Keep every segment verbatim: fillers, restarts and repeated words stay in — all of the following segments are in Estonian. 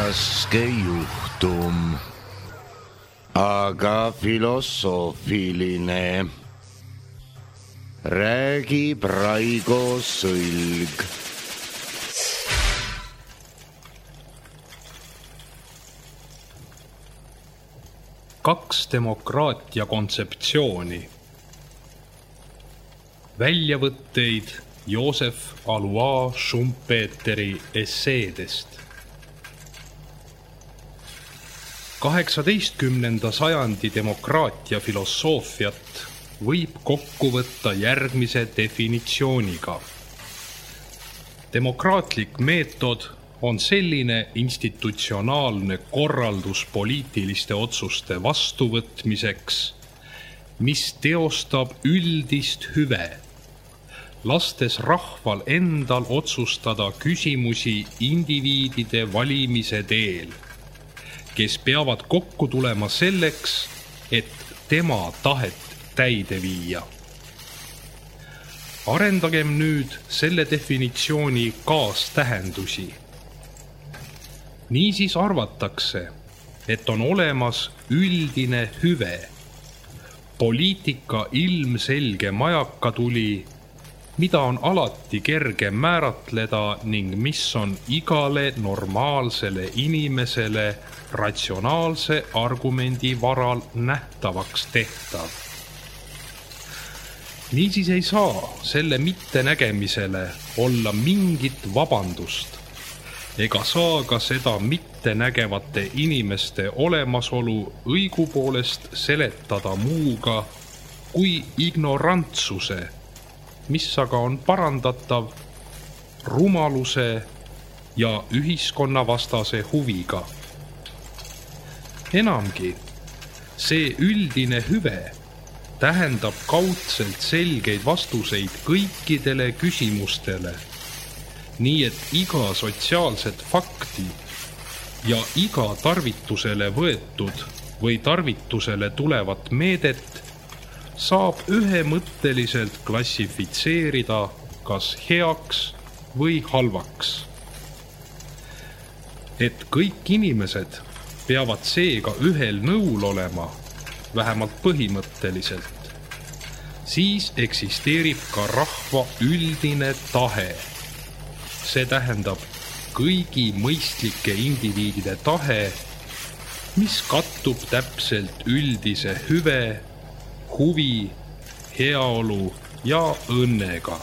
raske juhtum, aga filosoofiline, räägib Raigo Sõlg. Kaks demokraatia kontseptsiooni. Väljavõtteid Joosef Alois Schumpeteri esseedest. kaheksateistkümnenda sajandi demokraatia filosoofiat võib kokku võtta järgmise definitsiooniga. Demokraatlik meetod on selline institutsionaalne korraldus poliitiliste otsuste vastuvõtmiseks, mis teostab üldist hüve, lastes rahval endal otsustada küsimusi indiviidide valimise teel, kes peavad kokku tulema selleks, et tema tahet täide viia. Arendagem nüüd selle definitsiooni kaastähendusi. Niisiis arvatakse, et on olemas üldine hüve, poliitika ilmselge majakatuli, mida on alati kerge määratleda ning mis on igale normaalsele inimesele ratsionaalse argumendi varal nähtavaks tehtav. Niisiis ei saa selle mittenägemisele olla mingit vabandust, ega saa ka seda mittenägevate inimeste olemasolu õigupoolest seletada muuga kui ignorantsuse, mis aga on parandatav rumaluse ja ühiskonnavastase huviga. Enamgi, see üldine hüve tähendab kaudselt selgeid vastuseid kõikidele küsimustele, nii et iga sotsiaalset fakti ja iga tarvitusele võetud või tarvitusele tulevat meedet saab ühemõtteliselt klassifitseerida kas heaks või halvaks. Et kõik inimesed peavad seega ühel nõul olema, vähemalt põhimõtteliselt, siis eksisteerib ka rahva üldine tahe. See tähendab kõigi mõistlike indiviidide tahe, mis kattub täpselt üldise hüve, huvi, heaolu ja õnnega.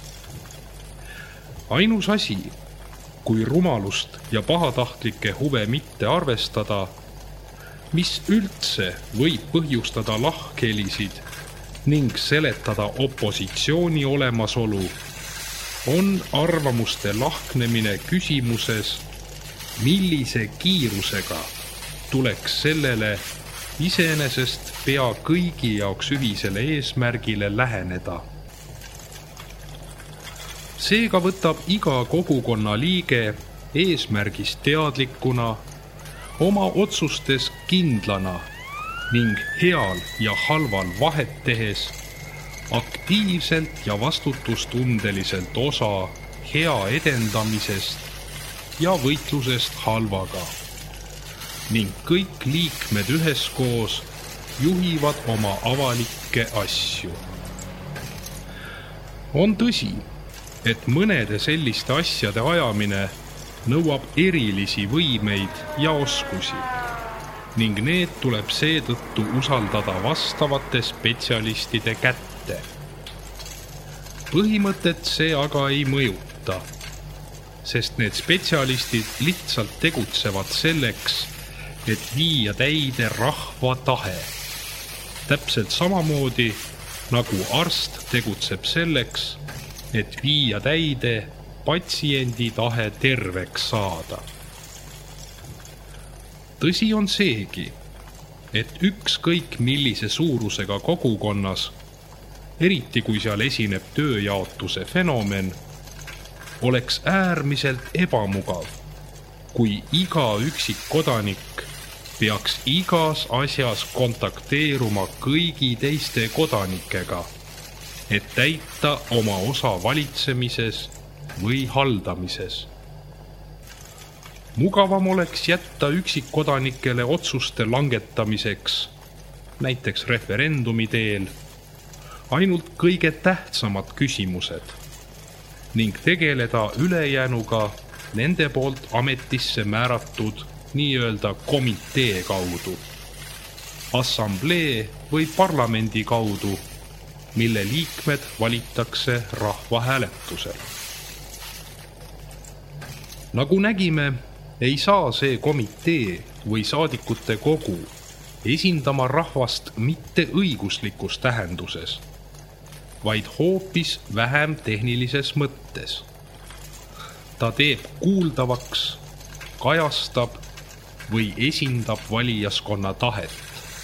Ainus asi, kui rumalust ja pahatahtlikke huve mitte arvestada, mis üldse võib põhjustada lahkhelisid ning seletada opositsiooni olemasolu, on arvamuste lahknemine küsimuses, millise kiirusega tuleks sellele iseenesest pea kõigi jaoks ühisele eesmärgile läheneda. Seega võtab iga kogukonna liige eesmärgist teadlikuna, oma otsustes kindlana ning heal ja halval vahet tehes aktiivselt ja vastutustundeliselt osa hea edendamisest ja võitlusest halvaga. Ning kõik liikmed üheskoos juhivad oma avalikke asju. On tõsi, et mõnede selliste asjade ajamine nõuab erilisi võimeid ja oskusi ning need tuleb seetõttu usaldada vastavate spetsialistide kätte. Põhimõtet see aga ei mõjuta, sest need spetsialistid lihtsalt tegutsevad selleks, et viia täide rahva tahe. Täpselt samamoodi, nagu arst tegutseb selleks, et viia täide patsiendi tahe terveks saada. Tõsi on seegi, et ükskõik millise suurusega kogukonnas, eriti kui seal esineb tööjaotuse fenomen, oleks äärmiselt ebamugav, kui iga üksik kodanik peaks igas asjas kontakteeruma kõigi teiste kodanikega, et täita oma osa valitsemises või haldamises. Mugavam oleks jätta üksikkodanikele otsuste langetamiseks, näiteks referendumi teel, ainult kõige tähtsamad küsimused ning tegeleda ülejäänuga nende poolt ametisse määratud nii-öelda komitee kaudu, assamblee või parlamendi kaudu, mille liikmed valitakse rahvahääletusel. Nagu nägime, ei saa see komitee või saadikute kogu esindama rahvast mitte õiguslikus tähenduses, vaid hoopis vähem tehnilises mõttes. Ta teeb kuuldavaks, kajastab või esindab valijaskonna tahet.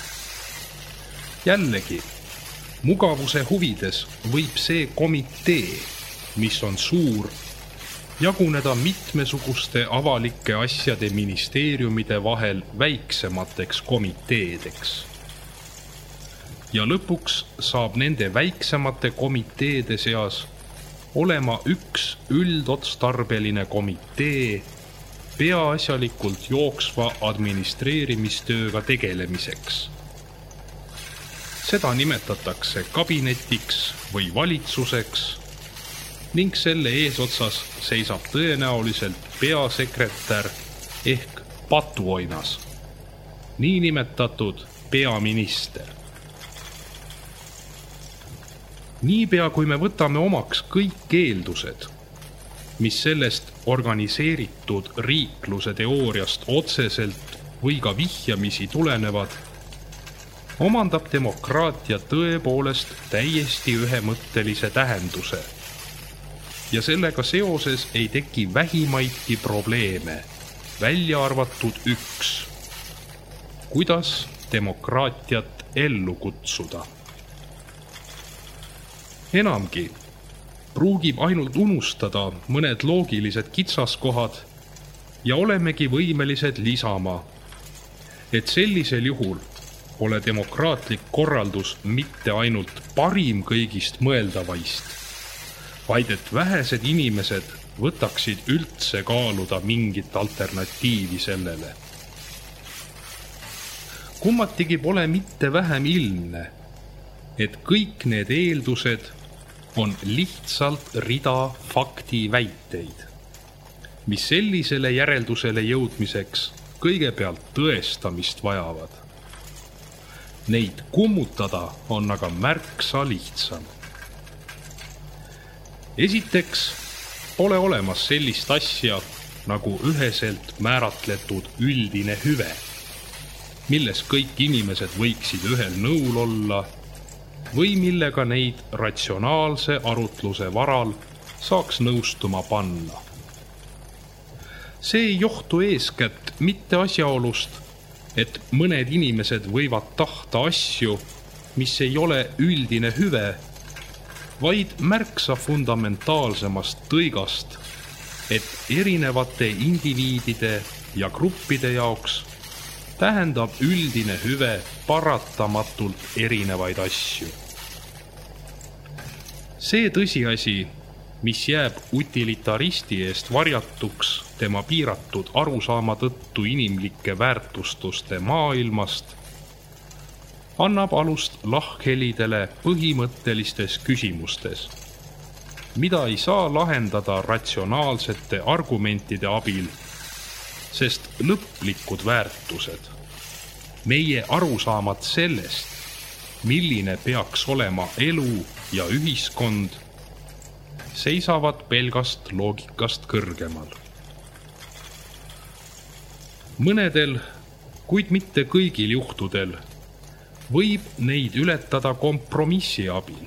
Jällegi, mugavuse huvides võib see komitee, mis on suur, jaguneda mitmesuguste avalike asjade ministeeriumide vahel väiksemateks komiteedeks. Ja lõpuks saab nende väiksemate komiteede seas olema üks üldotstarbeline komitee peaasjalikult jooksva administreerimistööga tegelemiseks. Seda nimetatakse kabinetiks või valitsuseks ning selle eesotsas seisab tõenäoliselt peasekretär ehk patuoinas, niinimetatud peaminister. Niipea kui me võtame omaks kõik eeldused, mis sellest organiseeritud riikluse teooriast otseselt või ka vihjamisi tulenevad, omandab demokraatia tõepoolest täiesti ühemõttelise tähenduse ja sellega seoses ei teki vähimaidki probleeme, välja arvatud üks. Kuidas demokraatiat ellu kutsuda? Enamgi pruugib ainult unustada mõned loogilised kitsaskohad ja olemegi võimelised lisama, et sellisel juhul pole demokraatlik korraldus mitte ainult parim kõigist mõeldavaist, vaid et vähesed inimesed võtaksid üldse kaaluda mingit alternatiivi sellele. Kummatigi pole mitte vähem ilmne, et kõik need eeldused on lihtsalt rida faktiväiteid, mis sellisele järeldusele jõudmiseks kõigepealt tõestamist vajavad. Neid kummutada on aga märksa lihtsam. Esiteks pole olemas sellist asja nagu üheselt määratletud üldine hüve, milles kõik inimesed võiksid ühel nõul olla või millega neid ratsionaalse arutluse varal saaks nõustuma panna. See ei johtu eeskätt mitte asjaolust, et mõned inimesed võivad tahta asju, mis ei ole üldine hüve, vaid märksa fundamentaalsemast tõigast, et erinevate indiviidide ja gruppide jaoks tähendab üldine hüve paratamatult erinevaid asju. See tõsiasi, mis jääb utilitaristi eest varjatuks tema piiratud arusaama tõttu inimlike väärtustuste maailmast, annab alust lahkhelidele põhimõttelistes küsimustes, mida ei saa lahendada ratsionaalsete argumentide abil, sest lõplikud väärtused, meie arusaamad sellest, milline peaks olema elu ja ühiskond, seisavad pelgast loogikast kõrgemal. Mõnedel, kuid mitte kõigil juhtudel, võib neid ületada kompromissi abil.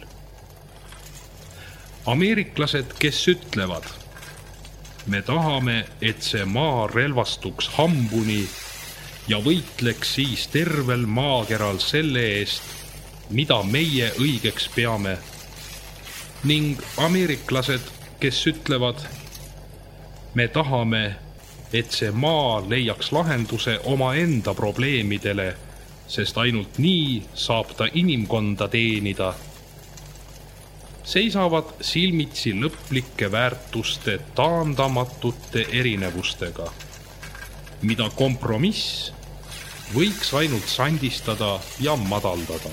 Ameeriklased, kes ütlevad, me tahame, et see maa relvastuks hambuni ja võitleks siis tervel maakeral selle eest, mida meie õigeks peame, ning ameeriklased, kes ütlevad, me tahame, et see maa leiaks lahenduse omaenda probleemidele, sest ainult nii saab ta inimkonda teenida, seisavad silmitsi lõplike väärtuste taandamatute erinevustega mida kompromiss võiks ainult sandistada ja madaldada.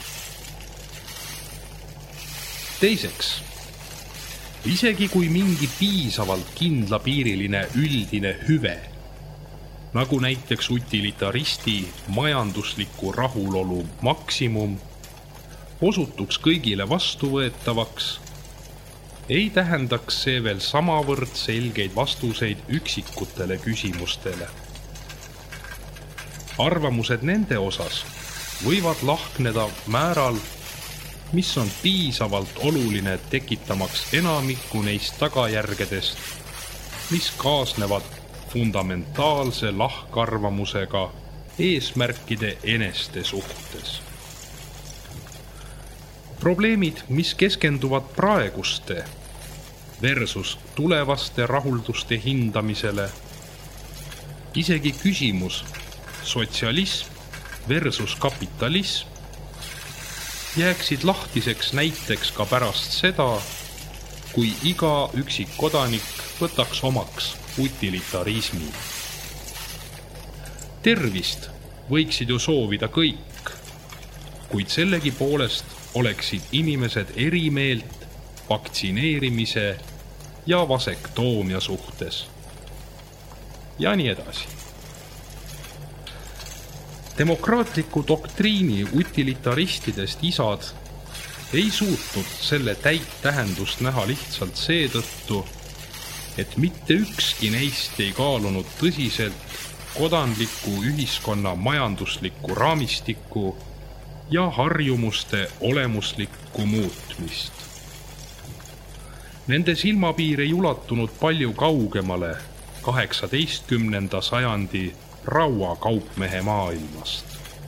Teiseks, isegi kui mingi piisavalt kindlapiiriline üldine hüve, nagu näiteks utilitaristi majandusliku rahulolu maksimum, osutuks kõigile vastuvõetavaks, ei tähendaks see veel samavõrd selgeid vastuseid üksikutele küsimustele. Arvamused nende osas võivad lahkneda määral, mis on piisavalt oluline tekitamaks enamikku neist tagajärgedest, mis kaasnevad fundamentaalse lahkarvamusega eesmärkide eneste suhtes. Probleemid, mis keskenduvad praeguste versus tulevaste rahulduste hindamisele, isegi küsimus sotsialism versus kapitalism, jääksid lahtiseks näiteks ka pärast seda, kui iga üksik kodanik võtaks omaks utilitarismi. Tervist võiksid ju soovida kõik, kuid sellegi poolest oleksid inimesed eri meelt vaktsineerimise ja vasektoomia suhtes. Ja nii edasi. Demokraatliku doktriini utilitaristidest isad ei suutnud selle täit tähendust näha lihtsalt seetõttu, et mitte ükski neist ei kaalunud tõsiselt kodanliku ühiskonna majanduslikku raamistikku ja harjumuste olemuslikku muutmist. Nende silmapiir ei ulatunud palju kaugemale kaheksateistkümnenda sajandi raua kaupmehe maailmast.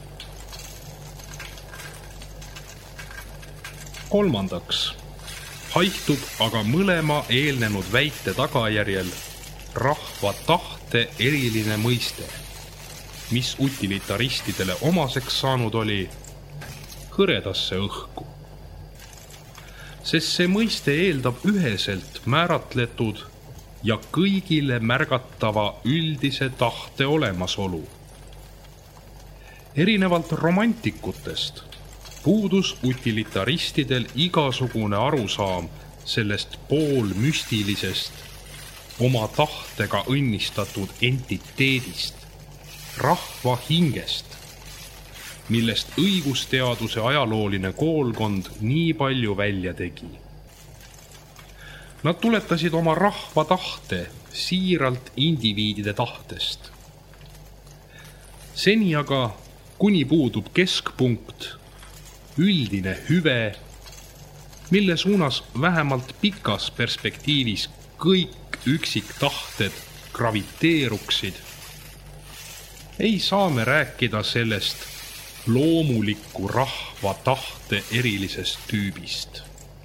Kolmandaks haihtub aga mõlema eelnenud väite tagajärjel rahva tahte eriline mõiste, mis utilitaristidele omaseks saanud oli, hõredasse õhku. Sest see mõiste eeldab üheselt määratletud ja kõigile märgatava üldise tahte olemasolu. Erinevalt romantikutest puudus utilitaristidel igasugune arusaam sellest poolmüstilisest, oma tahtega õnnistatud entiteedist, rahva hingest, millest õigusteaduse ajalooline koolkond nii palju välja tegi. Nad tuletasid oma rahva tahte siiralt indiviidide tahtest. Seni aga, kuni puudub keskpunkt, üldine hüve, mille suunas vähemalt pikas perspektiivis kõik üksiktahted graviteeruksid, ei saa me rääkida sellest loomuliku rahva tahte erilisest tüübist.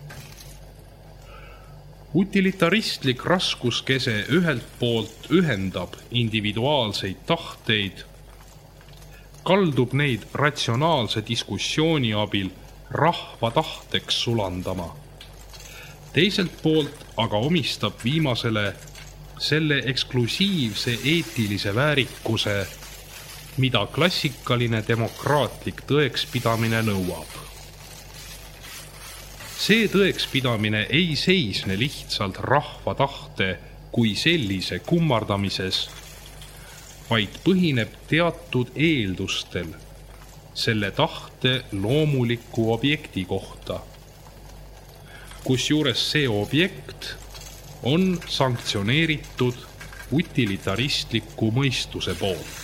Utilitaristlik raskuskese ühelt poolt ühendab individuaalseid tahteid, kaldub neid ratsionaalse diskussiooni abil rahva tahteks sulandama. Teiselt poolt aga omistab viimasele selle eksklusiivse eetilise väärikuse, mida klassikaline demokraatlik tõekspidamine nõuab. See tõekspidamine ei seisne lihtsalt rahva tahte kui sellise kummardamises, vaid põhineb teatud eeldustel selle tahte loomuliku objekti kohta, kusjuures see objekt on sanktsioneeritud utilitaristliku mõistuse poolt.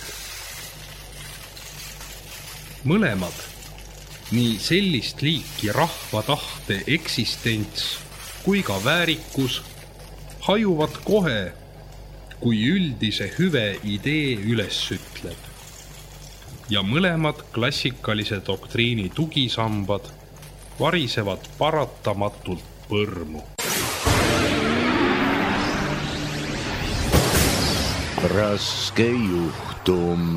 Mõlemad, nii sellist liiki rahva tahte eksistents kui ka väärikus, hajuvad kohe, kui üldise hüve idee üles ütleb. Ja mõlemad klassikalise doktriini tugisambad varisevad paratamatult põrmu. Raske juhtum.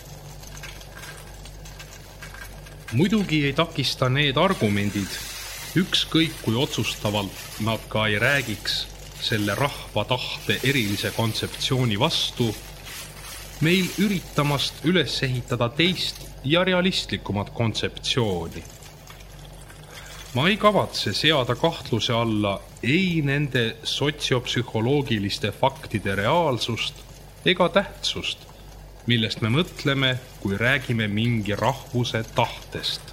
Muidugi ei takista need argumendid, ükskõik kui otsustavalt nad ka ei räägiks selle rahva tahte erilise kontseptsiooni vastu, meil üritamast üles ehitada teist ja realistlikumat kontseptsiooni. Ma ei kavatse seada kahtluse alla ei nende sotsiopsühholoogiliste faktide reaalsust ega tähtsust, millest me mõtleme, kui räägime mingi rahvuse tahtest.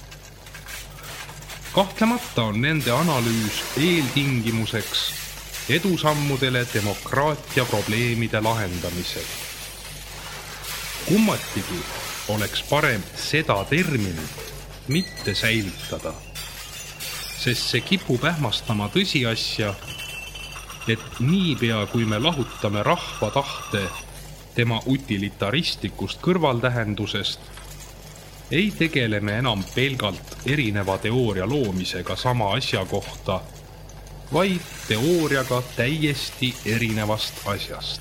Kahtlemata on nende analüüs eeltingimuseks edusammudele demokraatia probleemide lahendamisel. Kummatigi oleks parem seda terminit mitte säilitada, sest see kipub ähmastama tõsiasja, et niipea kui me lahutame rahva tahte tema utilitaristlikust kõrvaltähendusest, ei tegele me enam pelgalt erineva teooria loomisega sama asja kohta, vaid teooriaga täiesti erinevast asjast.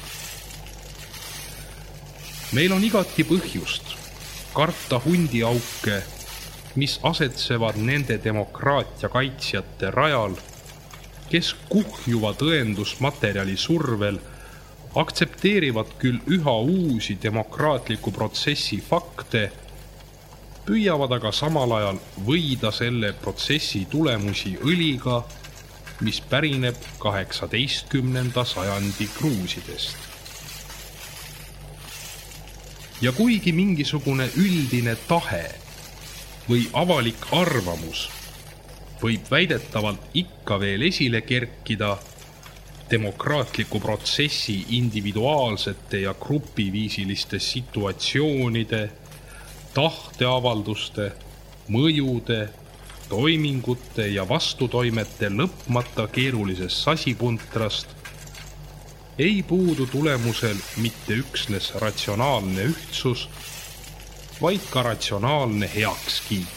Meil on igati põhjust karta hundiauke, mis asetsevad nende demokraatia kaitsjate rajal, kes kuhjuva tõendusmaterjali survel aktsepteerivad küll üha uusi demokraatliku protsessi fakte, püüavad aga samal ajal võida selle protsessi tulemusi õliga, mis pärineb kaheksateistkümnenda sajandi kruusidest. Ja kuigi mingisugune üldine tahe või avalik arvamus võib väidetavalt ikka veel esile kerkida demokraatliku protsessi individuaalsete ja grupiviisiliste situatsioonide, tahteavalduste, mõjude, toimingute ja vastutoimete lõpmata keerulisest sasipuntrast, ei puudu tulemusel mitte üksnes ratsionaalne ühtsus, vaid ka ratsionaalne heakskiit.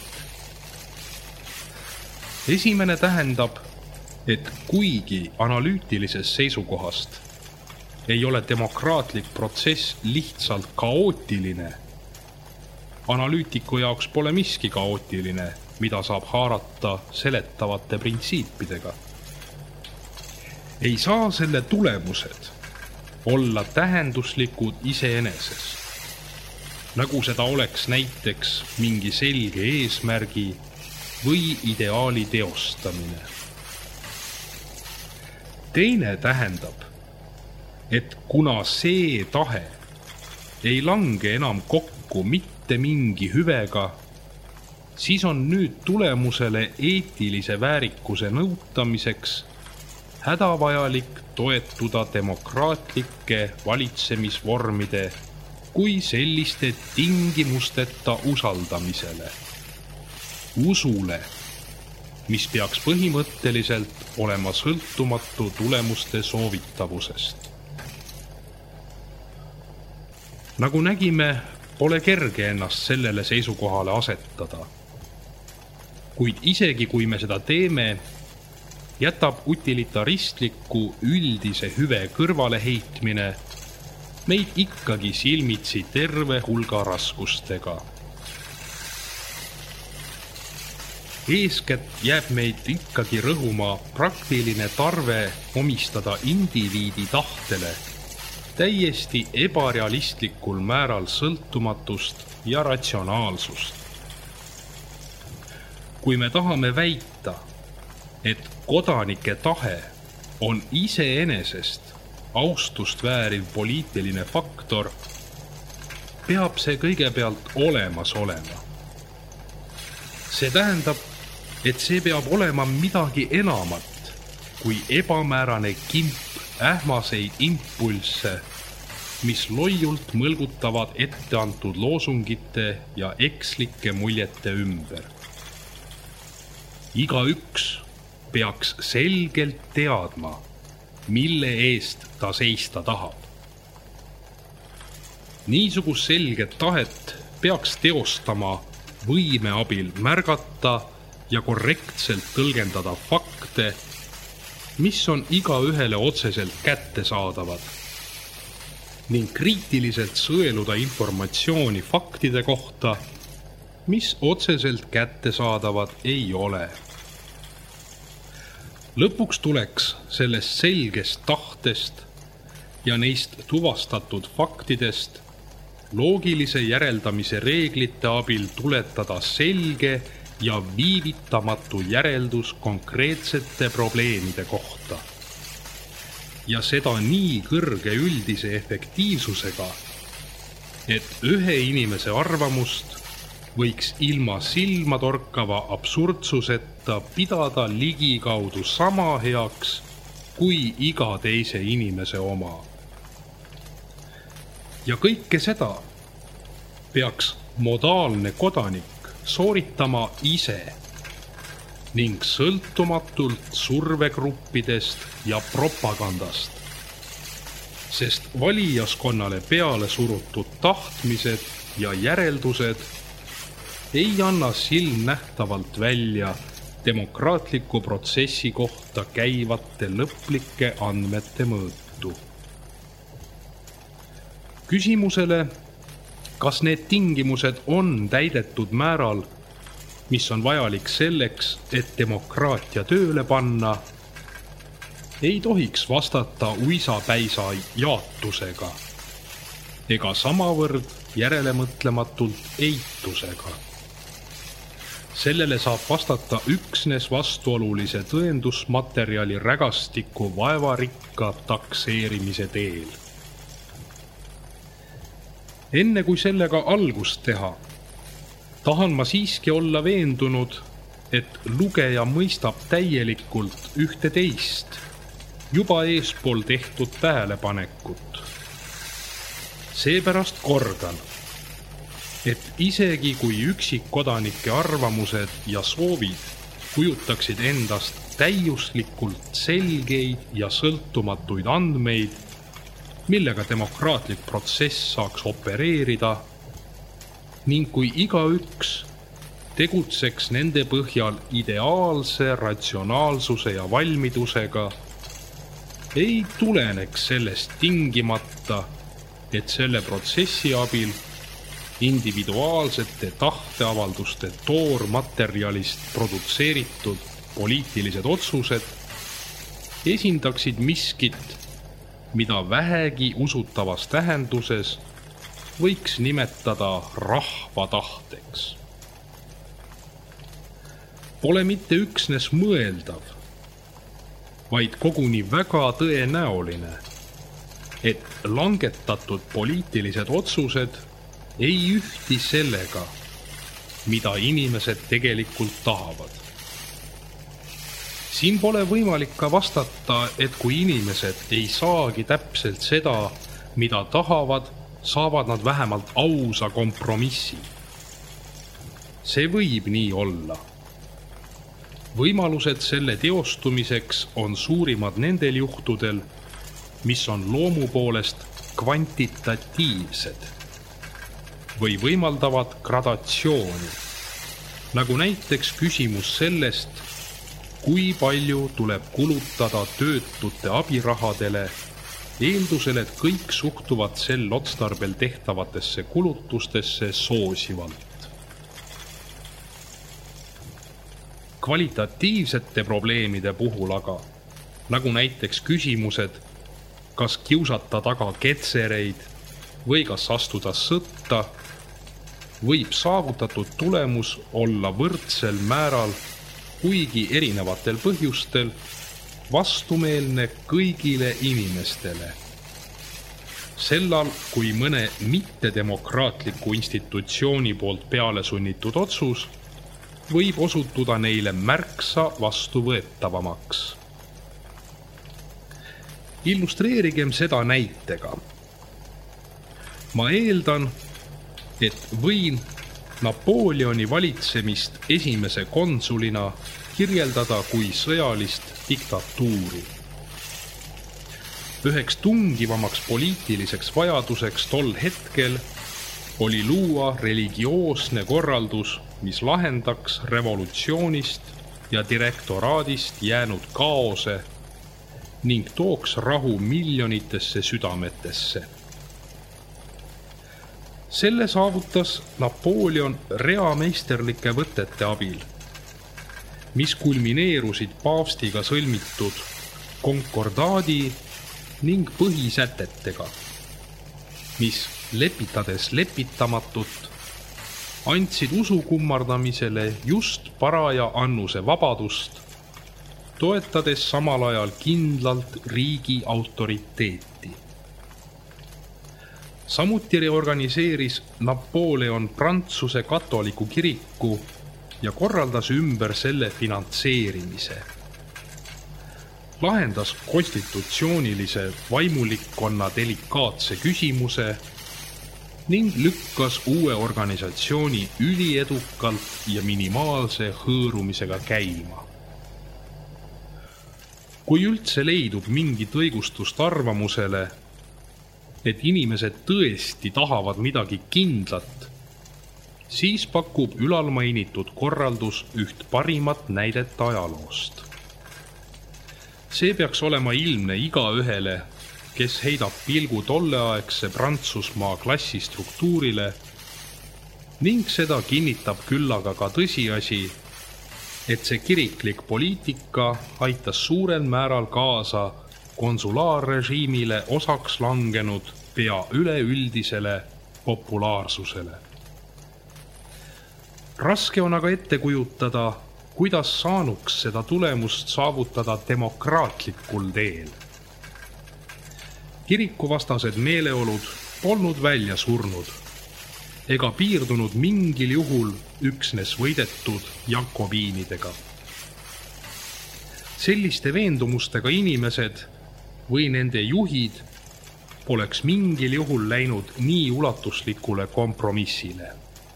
Esimene tähendab, et kuigi analüütilisest seisukohast ei ole demokraatlik protsess lihtsalt kaootiline, analüütiku jaoks pole miski kaootiline, mida saab haarata seletavate printsiipidega. Ei saa selle tulemused olla tähenduslikud iseeneses, nagu seda oleks näiteks mingi selge eesmärgi või ideaali teostamine. Teine tähendab, et kuna see tahe ei lange enam kokku mitte mingi hüvega, siis on nüüd tulemusele eetilise väärikuse nõutamiseks hädavajalik toetuda demokraatlike valitsemisvormide kui selliste tingimusteta usaldamisele, usule, mis peaks põhimõtteliselt olema sõltumatu tulemuste soovitavusest. Nagu nägime, pole kerge ennast sellele seisukohale asetada. Kuid isegi kui me seda teeme, jätab utilitaristliku üldise hüve kõrvale heitmine meid ikkagi silmitsi terve hulga raskustega. Eeskätt jääb meid ikkagi rõhuma praktiline tarve omistada indiviidi tahtele täiesti ebarealistlikul määral sõltumatust ja ratsionaalsust. Kui me tahame väita, et kodanike tahe on iseenesest austust vääriv poliitiline faktor, peab see kõigepealt olemas olema. See tähendab, et see peab olema midagi enamat kui ebamäärane kimp ähmaseid impulsse, mis loiult mõlgutavad etteantud loosungite ja ekslike muljete ümber. Igaüks peaks selgelt teadma, mille eest ta seista tahab. Niisugust selget tahet peaks teostama võime abil märgata ja korrektselt tõlgendada fakte, mis on igaühele otseselt kättesaadavad, ning kriitiliselt sõeluda informatsiooni faktide kohta, mis otseselt kättesaadavad ei ole. Lõpuks tuleks sellest selgest tahtest ja neist tuvastatud faktidest loogilise järeldamise reeglite abil tuletada selge ja viivitamatu järeldus konkreetsete probleemide kohta. Ja seda nii kõrge üldise efektiivsusega, et ühe inimese arvamust võiks ilma silmatorkava absurdsuseta pidada ligikaudu sama heaks kui iga teise inimese oma. Ja kõike seda peaks modaalne kodanik sooritama ise ning sõltumatult survegruppidest ja propagandast, sest valijaskonnale peale surutud tahtmised ja järeldused ei anna silmnähtavalt välja demokraatliku protsessi kohta käivate lõplike andmete mõõtu. Küsimusele, kas need tingimused on täidetud määral, mis on vajalik selleks, et demokraatia tööle panna, ei tohiks vastata uisapäisa jaatusega ega samavõrd järelemõtlematult eitusega. Sellele saab vastata üksnes vastuolulise tõendusmaterjali rägastiku vaevarikka takseerimise teel. Enne kui sellega algust teha, tahan ma siiski olla veendunud, et lugeja mõistab täielikult ühte teist juba eespool tehtud tähelepanekut. Seepärast kordan, et isegi kui üksikkodanike arvamused ja soovid kujutaksid endast täiuslikult selgeid ja sõltumatuid andmeid, millega demokraatlik protsess saaks opereerida, ning kui igaüks tegutseks nende põhjal ideaalse ratsionaalsuse ja valmidusega, ei tuleneks sellest tingimata, et selle protsessi abil individuaalsete tahteavalduste toormaterjalist produtseeritud poliitilised otsused esindaksid miskit, mida vähegi usutavas tähenduses võiks nimetada rahva tahteks. Pole mitte üksnes mõeldav, vaid koguni väga tõenäoline, et langetatud poliitilised otsused ei ühti sellega, mida inimesed tegelikult tahavad. Siin pole võimalik ka vastata, et kui inimesed ei saagi täpselt seda, mida tahavad, saavad nad vähemalt ausa kompromissi. See võib nii olla. Võimalused selle teostumiseks on suurimad nendel juhtudel, mis on loomu poolest kvantitatiivsed või võimaldavad gradatsiooni, nagu näiteks küsimus sellest, kui palju tuleb kulutada töötute abirahadele, eeldusel, et kõik suhtuvad sel otstarbel tehtavatesse kulutustesse soosivalt. Kvalitatiivsete probleemide puhul aga, nagu näiteks küsimused, kas kiusata taga ketsereid või kas astuda sõtta, võib saavutatud tulemus olla võrdsel määral, kuigi erinevatel põhjustel, vastumeelne kõigile inimestele. Sellal, kui mõne mittedemokraatliku institutsiooni poolt peale sunnitud otsus võib osutuda neile märksa vastuvõetavamaks. Illustreerigem seda näitega. Ma eeldan, et võin Napoleoni valitsemist esimese konsulina kirjeldada kui sõjalist diktatuuri. Üheks tungivamaks poliitiliseks vajaduseks tol hetkel oli luua religioosne korraldus, mis lahendaks revolutsioonist ja direktoraadist jäänud kaose ning tooks rahu miljonitesse südametesse. Selle saavutas Napoleon reameisterlike võtete abil, mis kulmineerusid paavstiga sõlmitud konkordaadi ning põhisätetega, mis lepitades lepitamatut andsid usu kummardamisele just paraja annuse vabadust, toetades samal ajal kindlalt riigi autoriteeti. Samuti reorganiseeris Napoleon Prantsuse katoliku kiriku ja korraldas ümber selle finantseerimise. Lahendas konstitutsioonilise vaimulikkonna delikaatse küsimuse ning lükkas uue organisatsiooni üliedukalt ja minimaalse hõõrumisega käima. Kui üldse leidub mingit õigustust arvamusele, et inimesed tõesti tahavad midagi kindlat, siis pakub ülalmainitud korraldus üht parimat näidet ajaloost. See peaks olema ilmne igaühele, kes heidab pilgu tolleaegse Prantsusmaa klassistruktuurile ning seda kinnitab küllaga ka tõsiasi, et see kiriklik poliitika aitas suurel määral kaasa konsulaarrežiimile osaks langenud pea üleüldisele populaarsusele. Raske on aga ette kujutada, kuidas saanuks seda tulemust saavutada demokraatlikul teel. Kirikuvastased meeleolud polnud välja surnud ega piirdunud mingil juhul üksnes võidetud jakobiinidega. Selliste veendumustega inimesed või nende juhid poleks mingil juhul läinud nii ulatuslikule kompromissile.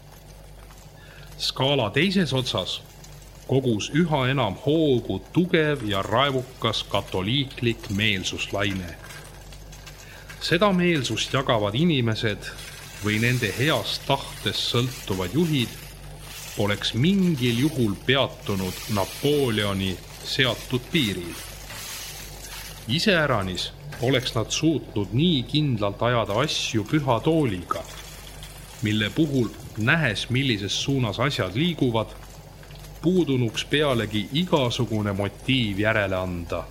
Skaala teises otsas kogus üha enam hoogu tugev ja raevukas katoliiklik meelsuslaine. Seda meelsust jagavad inimesed või nende heast tahtest sõltuvad juhid poleks mingil juhul peatunud Napoleoni seatud piiril. Iseäranis oleks nad suutnud nii kindlalt ajada asju püha tooliga, mille puhul, nähes millises suunas asjad liiguvad, puudunuks pealegi igasugune motiiv järele anda.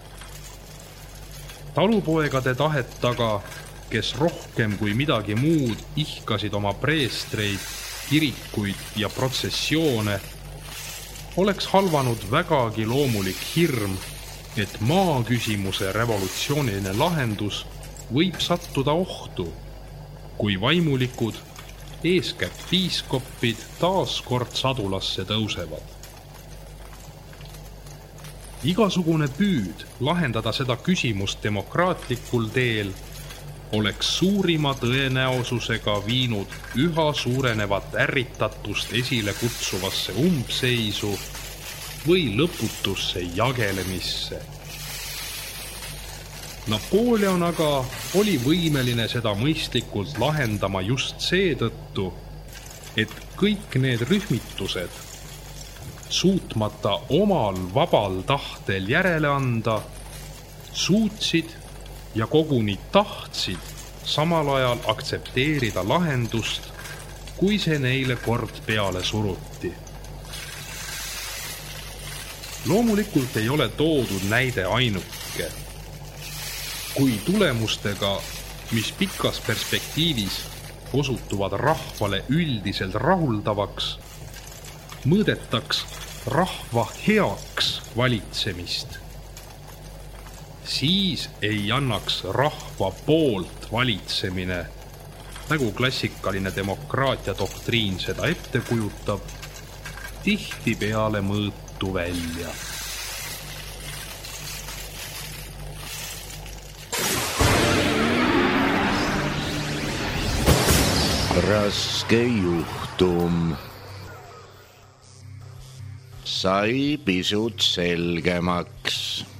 Talupoegade tahet taga, kes rohkem kui midagi muud ihkasid oma preestreid, kirikuid ja protsessioone, oleks halvanud vägagi loomulik hirm, et maaküsimuse revolutsiooniline lahendus võib sattuda ohtu, kui vaimulikud, eeskätt piiskoppid taas kord sadulasse tõusevad. Igasugune püüd lahendada seda küsimust demokraatlikul teel oleks suurima tõenäosusega viinud üha suurenevat ärritatust esile kutsuvasse umbseisu või lõputusse jagelemisse. Napoleon aga oli võimeline seda mõistlikult lahendama just seetõttu, et kõik need rühmitused, suutmata omal vabal tahtel järele anda, suutsid ja koguni tahtsid samal ajal aktsepteerida lahendust, kui see neile kord peale suruti. Loomulikult ei ole toodud näide ainuke, kui tulemustega, mis pikas perspektiivis osutuvad rahvale üldiselt rahuldavaks, mõõdetaks rahva heaks valitsemist, siis ei annaks rahva poolt valitsemine, nagu klassikaline demokraatia doktriin seda ette kujutab, tihtipeale mõõtu välja. Raske juhtum sai pisut selgemaks.